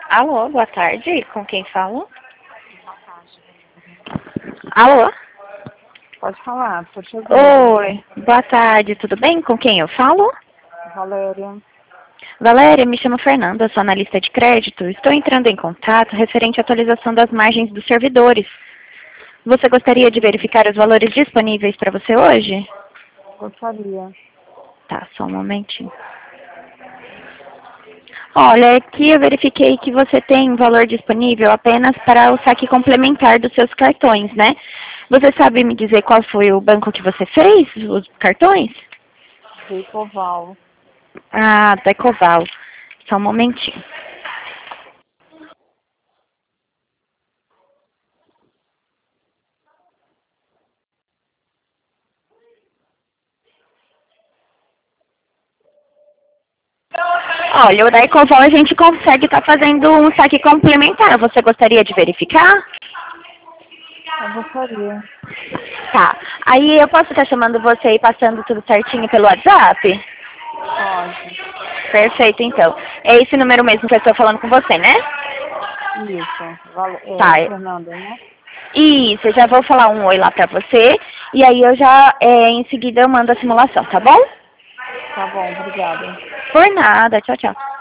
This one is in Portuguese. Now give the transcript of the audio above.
Alô, boa tarde. Com quem falo? Alô? Pode falar, por favor. Oi, boa tarde. Tudo bem? Com quem eu falo? Valéria. Valéria, me chamo Fernanda, sou analista de crédito. Estou entrando em contato referente à atualização das margens dos servidores. Você gostaria de verificar os valores disponíveis para você hoje? Gostaria. Tá, só um momentinho. Olha, aqui eu verifiquei que você tem valor disponível apenas para o saque complementar dos seus cartões, né? Você sabe me dizer qual foi o banco que você fez, os cartões? Decoval. Ah, da Ecoval. Só um momentinho. Olha, o da Ecoval a gente consegue estar fazendo um saque complementar. Você gostaria de verificar? Eu gostaria. Tá. Aí eu posso estar chamando você e passando tudo certinho pelo WhatsApp? Pode. Perfeito, então. É esse número mesmo que eu estou falando com você, né? Isso. Tá. Fernanda, né? Isso, eu já vou falar um oi lá pra você. E aí eu já, em seguida, eu mando a simulação, tá bom? Tá bom, obrigada. Por nada. Tchau, tchau.